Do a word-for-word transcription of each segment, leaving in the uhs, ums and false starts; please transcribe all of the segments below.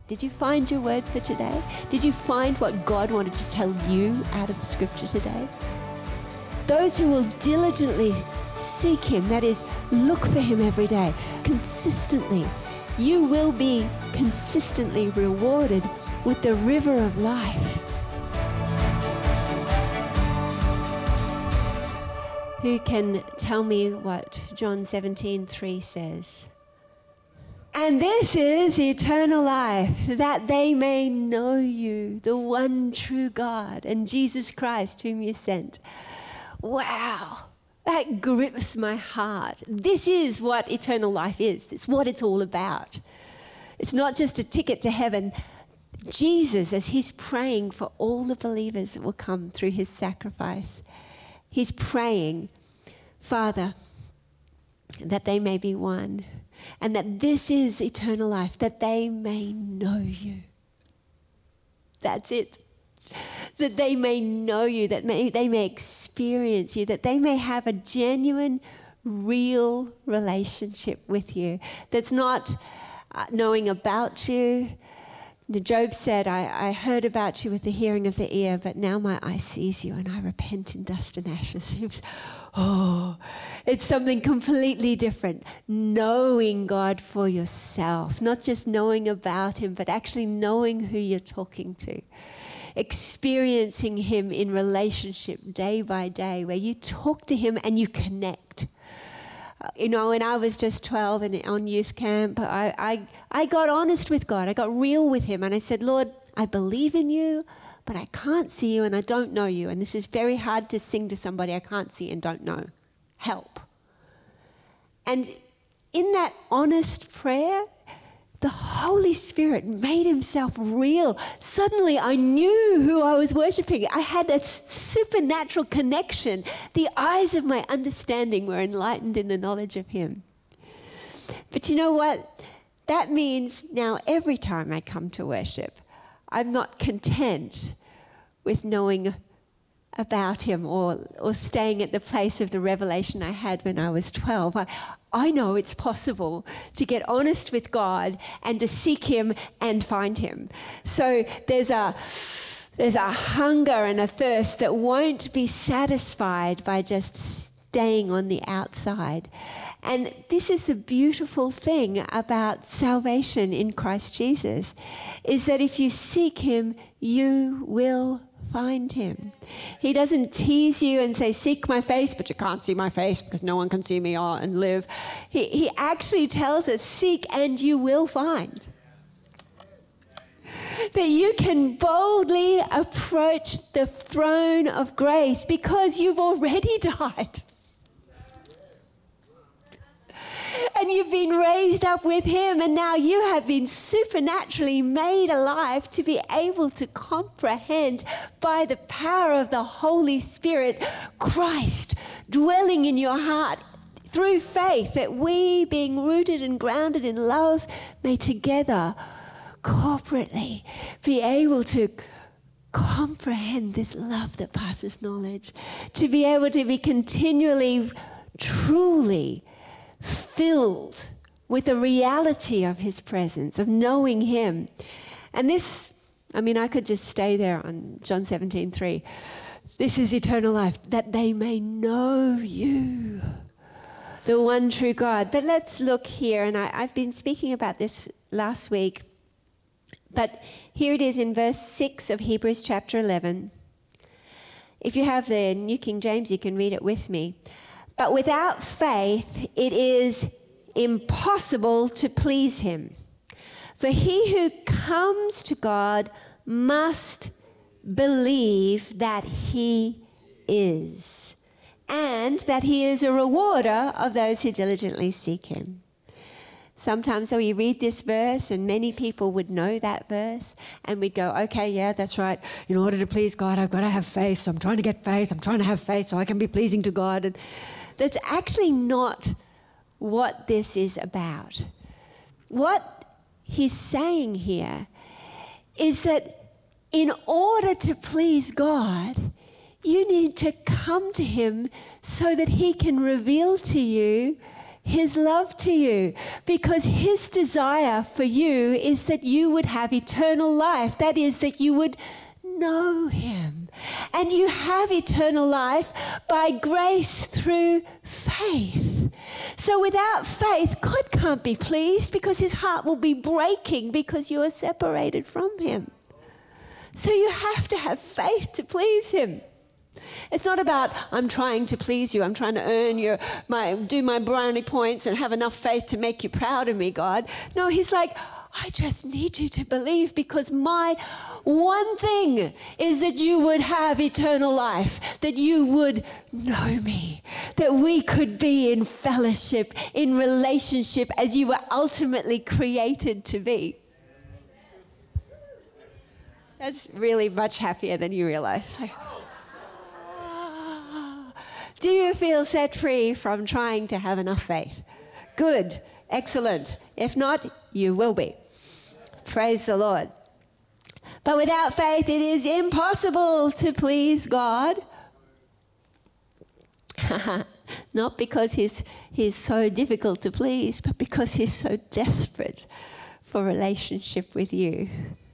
Did you find your word for today? Did you find what God wanted to tell you out of the scripture today? Those who will diligently seek him, that is, look for him every day, consistently, you will be consistently rewarded with the river of life. Who can tell me what John seventeen three says? And this is eternal life, that they may know you, the one true God, and Jesus Christ whom you sent. Wow, that grips my heart. This is what eternal life is. It's what it's all about. It's not just a ticket to heaven. Jesus, as he's praying for all the believers that will come through his sacrifice, he's praying, Father, that they may be one, and that this is eternal life, that they may know you. That's it. That they may know you, that may, they may experience you, that they may have a genuine, real relationship with you. That's not uh, knowing about you. Job said, I, I heard about you with the hearing of the ear, but now my eye sees you and I repent in dust and ashes. It was, oh, it's something completely different. Knowing God for yourself, not just knowing about him, but actually knowing who you're talking to. Experiencing him in relationship day by day, where you talk to him and you connect. Uh, you know, when I was just twelve and on youth camp, I, I, I got honest with God. I got real with him. And I said, Lord, I believe in you, but I can't see you and I don't know you. And this is very hard to sing to somebody I can't see and don't know. Help. And in that honest prayer, the Holy Spirit made himself real. Suddenly I knew who I was worshiping. I had a supernatural connection. The eyes of my understanding were enlightened in the knowledge of him. But you know what? That means now every time I come to worship, I'm not content with knowing about him or, or staying at the place of the revelation I had when I was twelve. I, I know it's possible to get honest with God and to seek him and find him. So there's a there's a hunger and a thirst that won't be satisfied by just staying on the outside. And this is the beautiful thing about salvation in Christ Jesus, is that if you seek him, you will find him. He doesn't tease you and say, seek my face, but you can't see my face because no one can see me and live. He, he actually tells us, seek and you will find. That you can boldly approach the throne of grace because you've already died. And you've been raised up with him, and now you have been supernaturally made alive to be able to comprehend by the power of the Holy Spirit, Christ dwelling in your heart through faith, that we, being rooted and grounded in love, may together, corporately, be able to comprehend this love that passes knowledge, to be able to be continually, truly filled with the reality of his presence, of knowing him. And this, I mean, I could just stay there on John seventeen three. This is eternal life, that they may know you, the one true God. But let's look here, and I, I've been speaking about this last week, but here it is in verse six of Hebrews chapter eleven. If you have the New King James, you can read it with me. But without faith, it is impossible to please him. For he who comes to God must believe that he is, and that he is a rewarder of those who diligently seek him. Sometimes we read this verse, and many people would know that verse, and we'd go, okay, yeah, that's right. In order to please God, I've got to have faith. So I'm trying to get faith. I'm trying to have faith so I can be pleasing to God. And that's actually not what this is about. What he's saying here is that in order to please God, you need to come to him so that he can reveal to you his love to you, because his desire for you is that you would have eternal life. That is, that you would know him. And you have eternal life by grace through faith. So without faith, God can't be pleased, because his heart will be breaking because you are separated from him. So you have to have faith to please him. It's not about, I'm trying to please you, I'm trying to earn your, my, do my brownie points and have enough faith to make you proud of me, God. No, he's like, I just need you to believe, because my one thing is that you would have eternal life, that you would know me, that we could be in fellowship, in relationship as you were ultimately created to be. That's really much happier than you realize. Like, do you feel set free from trying to have enough faith? Good, excellent. If not, you will be. Praise the Lord. But without faith, it is impossible to please God. Not because he's, he's so difficult to please, but because he's so desperate for relationship with you.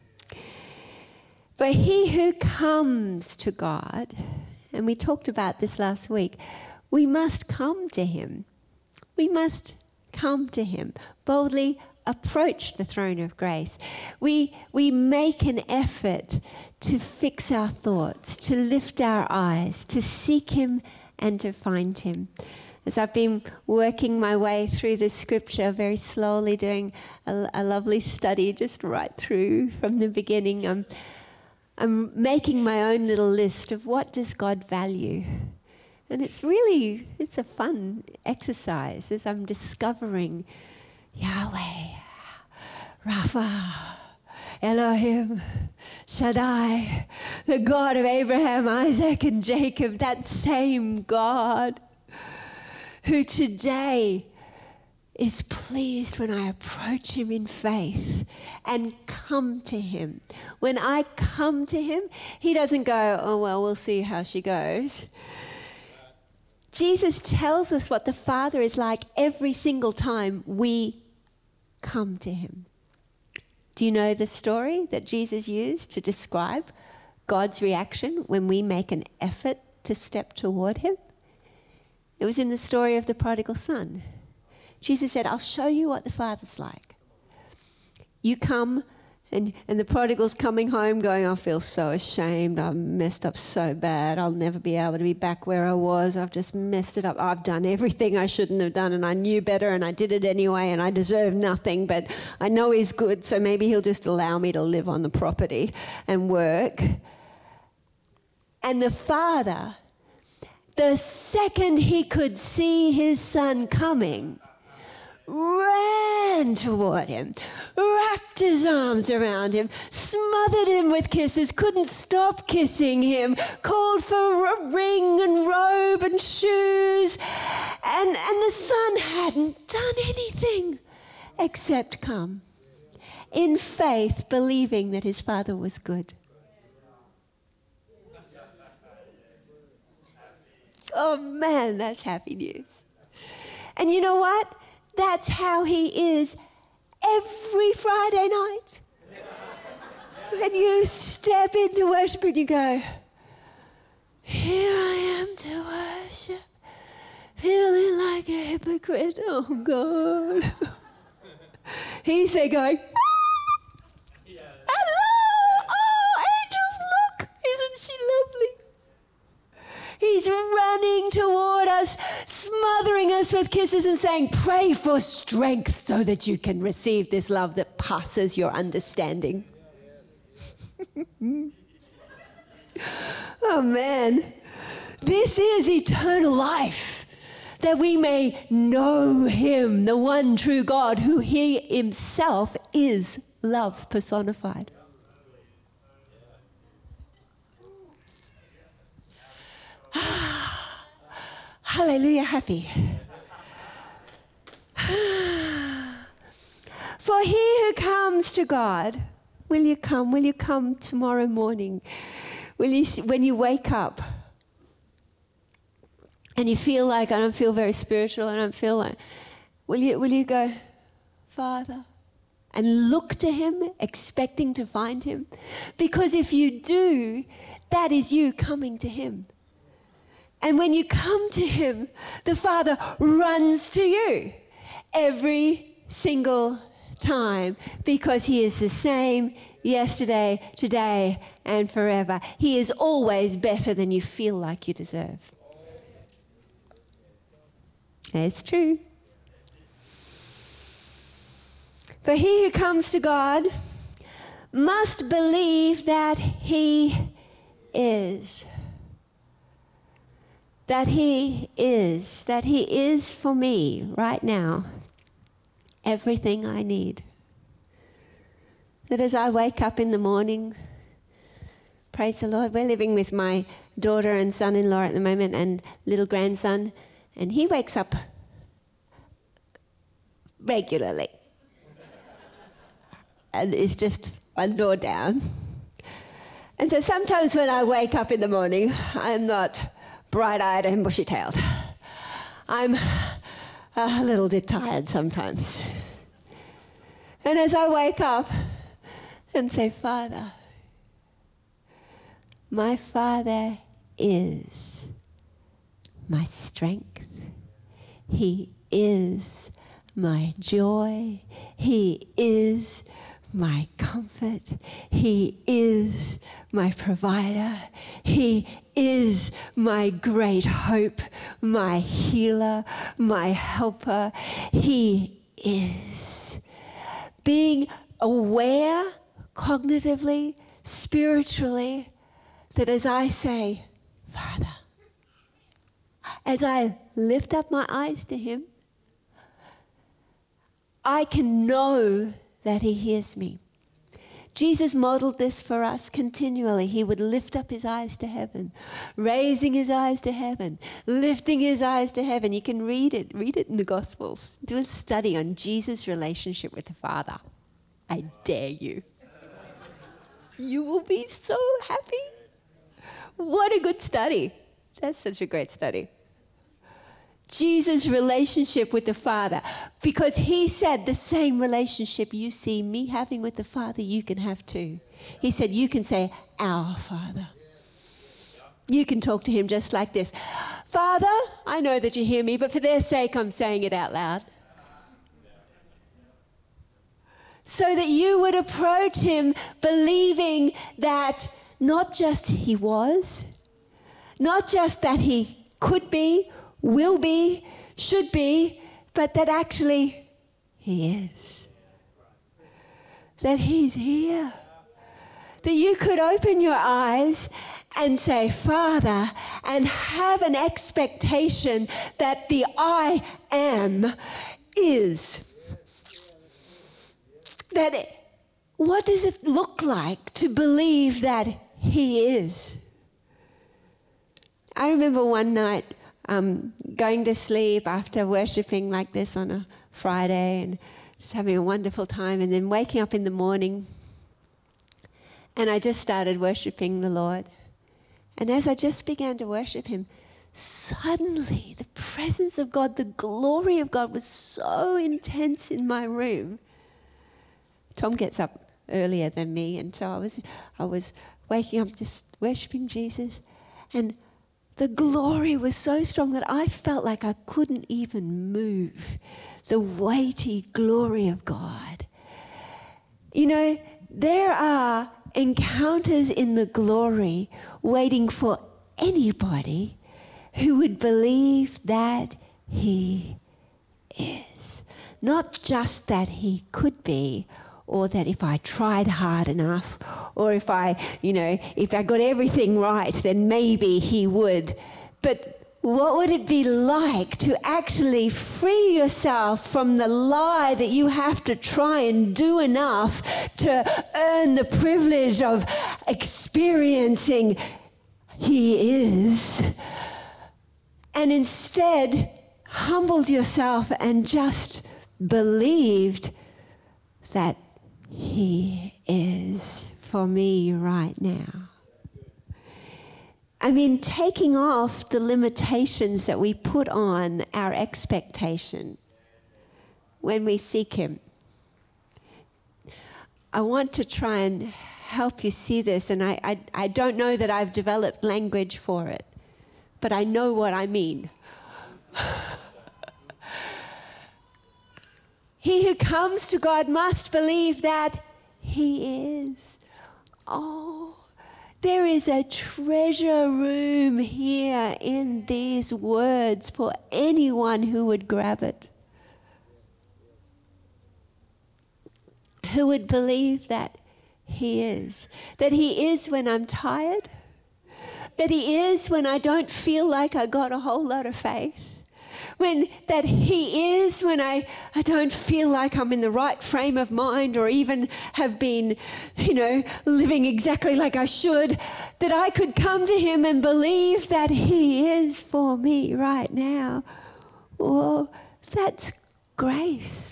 But he who comes to God, and we talked about this last week, we must come to him. We must come to him, boldly approach the throne of grace. We, we make an effort to fix our thoughts, to lift our eyes, to seek him and to find him. As I've been working my way through the scripture very slowly, doing a, a lovely study just right through from the beginning, I'm, I'm making my own little list of what does God value. And it's really, it's a fun exercise as I'm discovering Yahweh, Rapha, Elohim, Shaddai, the God of Abraham, Isaac, and Jacob, that same God who today is pleased when I approach him in faith and come to him. When I come to him, he doesn't go, oh, well, we'll see how she goes. Jesus tells us what the Father is like every single time we come to him. Do you know the story that Jesus used to describe God's reaction when we make an effort to step toward him? It was in the story of the prodigal son. Jesus said, I'll show you what the Father's like. You come, and, and the prodigal's coming home going, I feel so ashamed. I've messed up so bad. I'll never be able to be back where I was. I've just messed it up. I've done everything I shouldn't have done, and I knew better, and I did it anyway, and I deserve nothing. But I know he's good, so maybe he'll just allow me to live on the property and work. And the father, the second he could see his son coming, ran toward him, wrapped his arms around him, smothered him with kisses, couldn't stop kissing him, called for a ring and robe and shoes, and, and the son hadn't done anything except come in faith, believing that his father was good. Oh man, that's happy news. And you know what? That's how he is every Friday night. When you step into worship and you go, here I am to worship, feeling like a hypocrite, oh God. He's there going, ah! Hello, oh angels, look, isn't she lovely? He's running toward us, smothering us with kisses and saying, pray for strength so that you can receive this love that passes your understanding. Oh man, this is eternal life, that we may know him, the one true God, who he himself is love personified. Hallelujah, happy. For he who comes to God, will you come? Will you come tomorrow morning? Will you, when you wake up and you feel like, I don't feel very spiritual, I don't feel like, Will you, will you go, Father, and look to him, expecting to find him? Because if you do, that is you coming to him. And when you come to him, the Father runs to you every single time, because he is the same yesterday, today, and forever. He is always better than you feel like you deserve. It's true. For he who comes to God must believe that he is. That he is. That he is for me right now everything I need. That as I wake up in the morning, praise the Lord, we're living with my daughter and son-in-law at the moment and little grandson, and he wakes up regularly. And it's just one door down. And so sometimes when I wake up in the morning, I'm not bright-eyed and bushy-tailed. I'm a little bit tired sometimes. And as I wake up and say, Father, my Father is my strength. He is my joy. He is my comfort. He is my provider. He is my great hope, my healer, my helper. He is. Being aware cognitively, spiritually, that as I say, Father, as I lift up my eyes to him, I can know that he hears me. Jesus modeled this for us continually. He would lift up his eyes to heaven, raising his eyes to heaven, lifting his eyes to heaven. You can read it, read it in the Gospels. Do a study on Jesus' relationship with the Father. I dare you. You will be so happy. What a good study. That's such a great study. Jesus' relationship with the Father, because he said the same relationship you see me having with the Father, you can have too. He said you can say, our Father. You can talk to him just like this. Father, I know that you hear me, but for their sake, I'm saying it out loud. So that you would approach him believing that not just he was, not just that he could be, will be, should be, but that actually he is. That he's here. That you could open your eyes and say, Father, and have an expectation that the I am is. That it, what does it look like to believe that he is? I remember one night Um, going to sleep after worshipping like this on a Friday and just having a wonderful time, and then waking up in the morning, and I just started worshipping the Lord. And as I just began to worship him, suddenly the presence of God, the glory of God was so intense in my room. Tom gets up earlier than me, and so I was, I was waking up just worshipping Jesus, and the glory was so strong that I felt like I couldn't even move. The weighty glory of God. You know, there are encounters in the glory waiting for anybody who would believe that he is. Not just that he could be, or that if I tried hard enough, or if I, you know, if I got everything right, then maybe he would. But what would it be like to actually free yourself from the lie that you have to try and do enough to earn the privilege of experiencing he is, and instead humbled yourself and just believed that he is for me right now. I mean, taking off the limitations that we put on our expectation. when we seek him. I want to try and help you see this, and I, I, I don't know that I've developed language for it, but I know what I mean. He who comes to God must believe that he is. Oh, there is a treasure room here in these words for anyone who would grab it. Who would believe that he is. That he is when I'm tired. That he is when I don't feel like I got a whole lot of faith. When that he is when I, I don't feel like I'm in the right frame of mind or even have been, you know, living exactly like I should. That I could come to him and believe that he is for me right now. Oh, that's grace.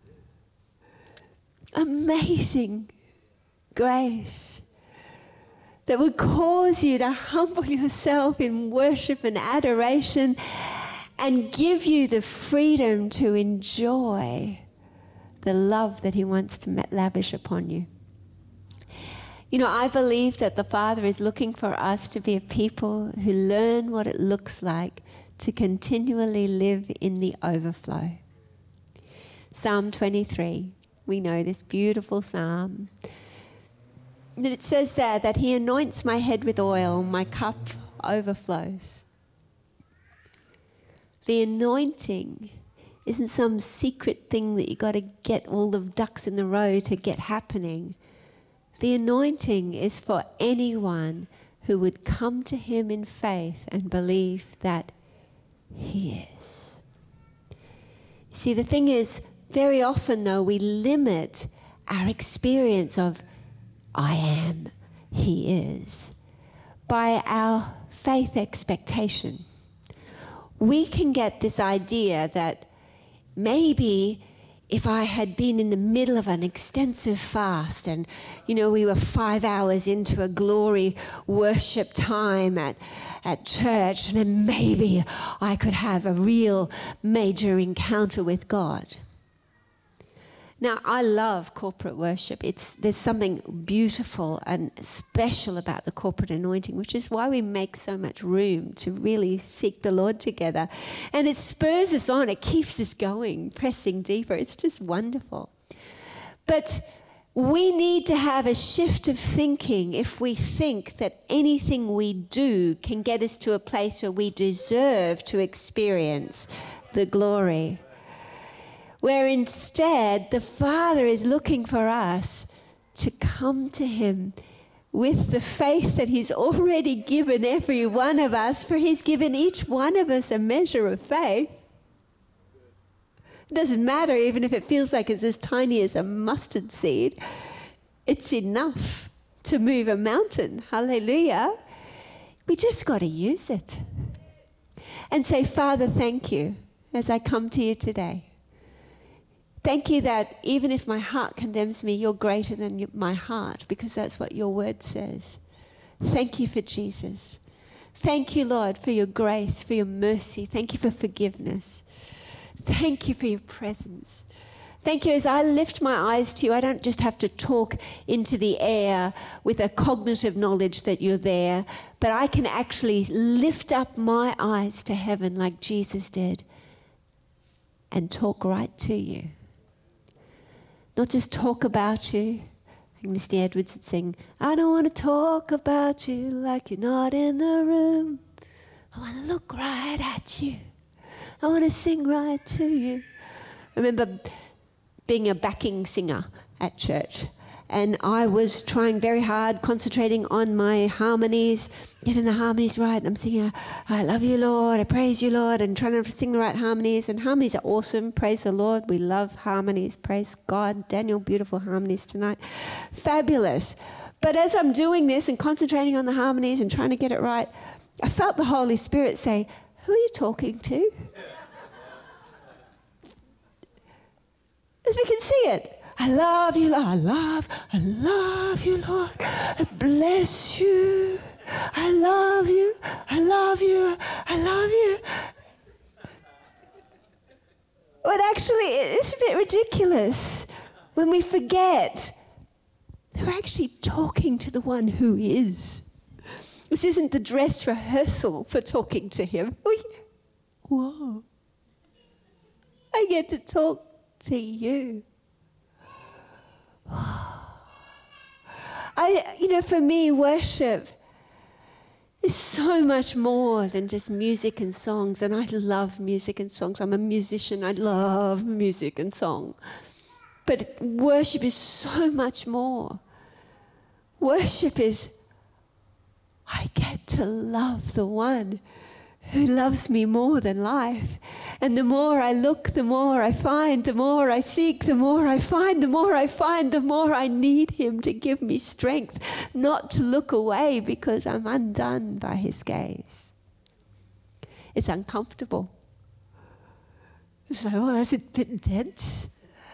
Amazing grace that would cause you to humble yourself in worship and adoration and give you the freedom to enjoy the love that he wants to lavish upon you. You know, I believe that the Father is looking for us to be a people who learn what it looks like to continually live in the overflow. Psalm twenty-three. We know this beautiful psalm. And it says there that he anoints my head with oil, my cup overflows. The anointing isn't some secret thing that you got to get all the ducks in the row to get happening. The anointing is for anyone who would come to him in faith and believe that he is. See, the thing is, very often, though, we limit our experience of I am, he is, by our faith expectation. We can get this idea that maybe if I had been in the middle of an extensive fast and, you know, we were five hours into a glory worship time at, at church, then maybe I could have a real major encounter with God. Now, I love corporate worship. It's there's something beautiful and special about the corporate anointing, which is why we make so much room to really seek the Lord together. And it spurs us on. It keeps us going, pressing deeper. It's just wonderful. But we need to have a shift of thinking if we think that anything we do can get us to a place where we deserve to experience the glory. Where instead the Father is looking for us to come to him with the faith that he's already given every one of us, for he's given each one of us a measure of faith. It doesn't matter even if it feels like it's as tiny as a mustard seed. It's enough to move a mountain. Hallelujah. We just got to use it. And say, Father, thank you as I come to you today. Thank you that even if my heart condemns me, you're greater than my heart, because that's what your word says. Thank you for Jesus. Thank you, Lord, for your grace, for your mercy. Thank you for forgiveness. Thank you for your presence. Thank you. As I lift my eyes to you, I don't just have to talk into the air with a cognitive knowledge that you're there, but I can actually lift up my eyes to heaven like Jesus did and talk right to you. Not just talk about you. I think Misty Edwards would sing, I don't want to talk about you like you're not in the room. I want to look right at you. I want to sing right to you. I remember being a backing singer at church, and I was trying very hard, concentrating on my harmonies, getting the harmonies right. And I'm singing, I love you, Lord, I praise you, Lord, and trying to sing the right harmonies. And harmonies are awesome, praise the Lord. We love harmonies, praise God. Daniel, beautiful harmonies tonight. Fabulous. But as I'm doing this and concentrating on the harmonies and trying to get it right, I felt the Holy Spirit say, who are you talking to? As we can see it. I love you, Lord. I love, I love you, Lord. I bless you. I love you. I love you. I love you. But actually, it's a bit ridiculous when we forget that we're actually talking to the one who is. This isn't the dress rehearsal for talking to him. We, whoa. I get to talk to you. I, you know, for me, worship is so much more than just music and songs, and I love music and songs. I'm a musician. I love music and song. But worship is so much more. Worship is, I get to love the one who loves me more than life. And the more I look, the more I find, the more I seek, the more I find, the more I find, the more I need him to give me strength not to look away because I'm undone by his gaze. It's uncomfortable. It's like, oh, that's a bit intense.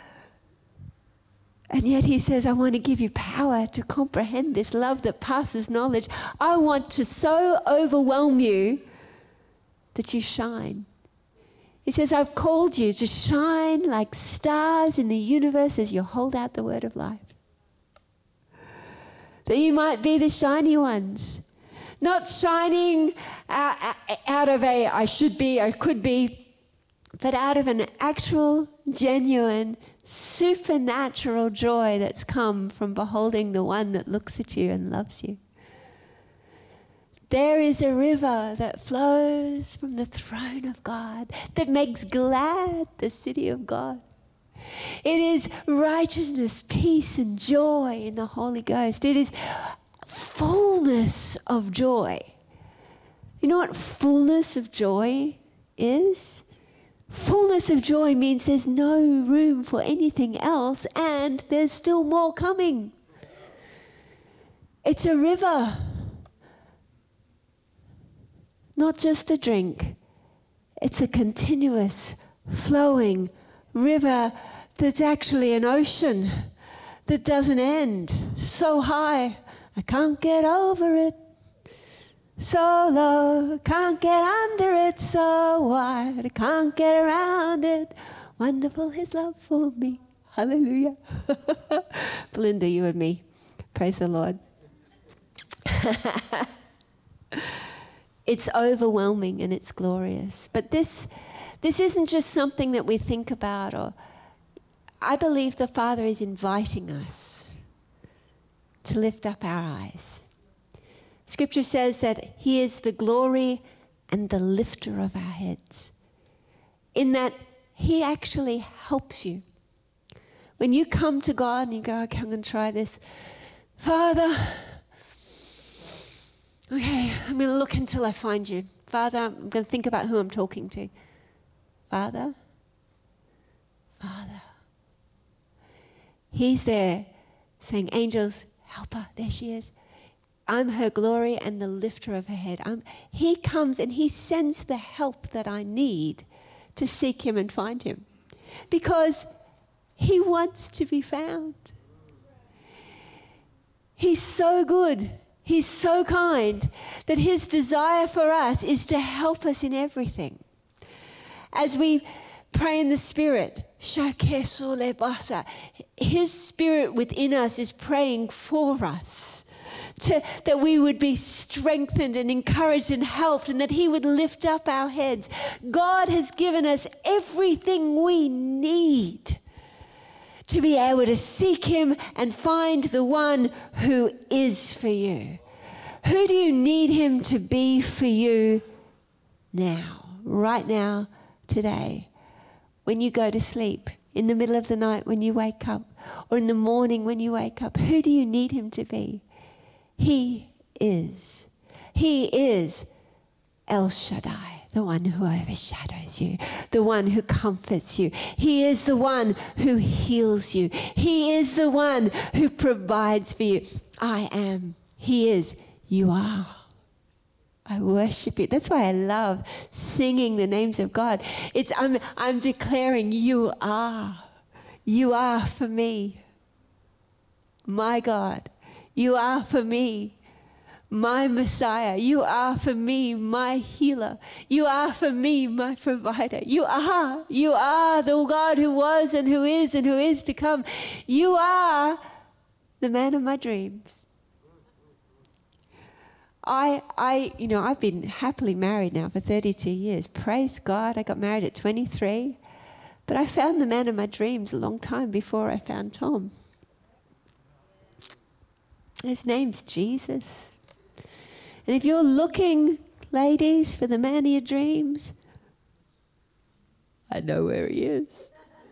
And yet he says, I want to give you power to comprehend this love that passes knowledge. I want to so overwhelm you that you shine. He says, I've called you to shine like stars in the universe as you hold out the word of life. That you might be the shiny ones. Not shining out, out of a I should be, I could be, but out of an actual, genuine, supernatural joy that's come from beholding the one that looks at you and loves you. There is a river that flows from the throne of God that makes glad the city of God. It is righteousness, peace, and joy in the Holy Ghost. It is fullness of joy. You know what fullness of joy is? Fullness of joy means there's no room for anything else, and there's still more coming. It's a river. Not just a drink. It's a continuous, flowing river that's actually an ocean that doesn't end. So high, I can't get over it. So low, can't get under it. So wide, I can't get around it. Wonderful his love for me. Hallelujah. Belinda, you and me. Praise the Lord. It's overwhelming and it's glorious. But this, this isn't just something that we think about. Or I believe the Father is inviting us to lift up our eyes. Scripture says that he is the glory and the lifter of our heads. In that he actually helps you. When you come to God and you go, okay, I'm going to try this. Father, okay, I'm going to look until I find you. Father, I'm going to think about who I'm talking to. Father, Father. He's there saying, angels, help her. There she is. I'm her glory and the lifter of her head. I'm, he comes and he sends the help that I need to seek him and find him. Because he wants to be found. He's so good. He's so kind that his desire for us is to help us in everything. As we pray in the Spirit, his Spirit within us is praying for us. To, that we would be strengthened and encouraged and helped, and that he would lift up our heads. God has given us everything we need to be able to seek him and find the one who is for you. Who do you need him to be for you now, right now, today? When you go to sleep, in the middle of the night when you wake up, or in the morning when you wake up, who do you need him to be? He is. He is El Shaddai, the one who overshadows you, the one who comforts you. He is the one who heals you. He is the one who provides for you. I am. He is. You are. I worship you. That's why I love singing the names of God. It's I'm I'm declaring you are. You are for me. My God. You are for me. my Messiah. You are for me my healer. You are for me my provider. You are. You are the God who was and who is and who is to come. You are the man of my dreams. I, I, you know, I've been happily married now for thirty-two years. Praise God. I got married at twenty-three. But I found the man of my dreams a long time before I found Tom. His name's Jesus. And if you're looking, ladies, for the man of your dreams, I know where he is.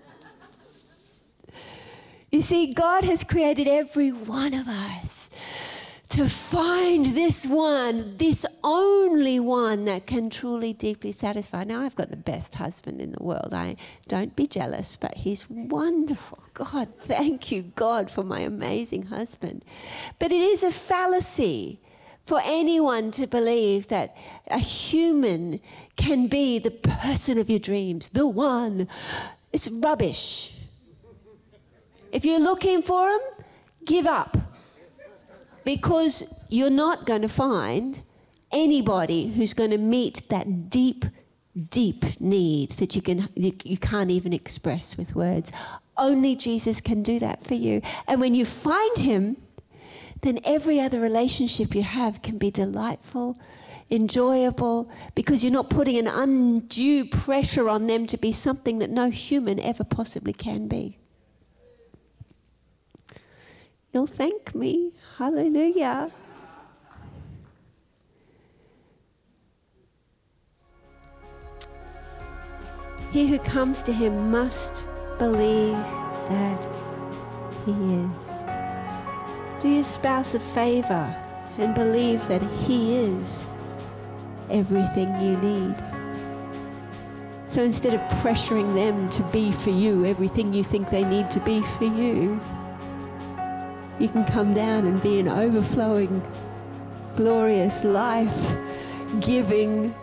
You see, God has created every one of us to find this one, this only one that can truly, deeply satisfy. Now, I've got the best husband in the world. I don't be jealous, but he's wonderful. God, thank you, God, for my amazing husband. But it is a fallacy for anyone to believe that a human can be the person of your dreams, the one. It's rubbish. If you're looking for him, give up. Because you're not going to find anybody who's going to meet that deep, deep need that you can you, you can't even express with words. Only Jesus can do that for you. And when you find him, then every other relationship you have can be delightful, enjoyable, because you're not putting an undue pressure on them to be something that no human ever possibly can be. You'll thank me. Hallelujah. He who comes to him must believe that he is. Do your spouse a favor and believe that he is everything you need. So instead of pressuring them to be for you everything you think they need to be for you, you can come down and be an overflowing, glorious, life-giving,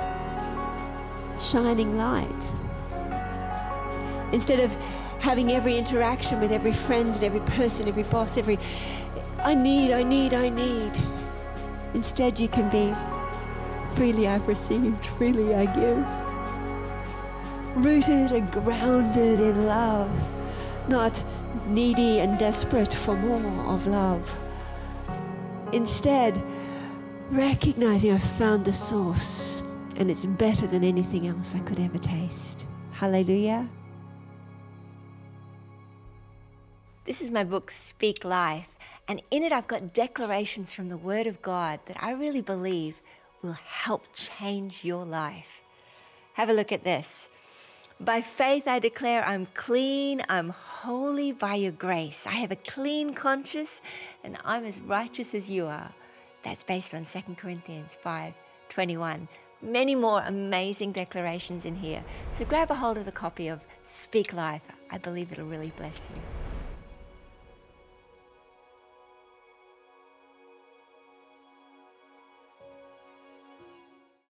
shining light. Instead of having every interaction with every friend and every person, every boss, every, I need, I need, I need. Instead, you can be, freely I've received, freely I give. Rooted and grounded in love, not needy and desperate for more of love. Instead, recognizing I've found the source and it's better than anything else I could ever taste. Hallelujah. This is my book, Speak Life, and in it I've got declarations from the Word of God that I really believe will help change your life. Have a look at this. By faith I declare I'm clean, I'm holy by your grace. I have a clean conscience and I'm as righteous as you are. That's based on Second Corinthians five twenty-one. Many more amazing declarations in here. So grab a hold of the copy of Speak Life. I believe it'll really bless you.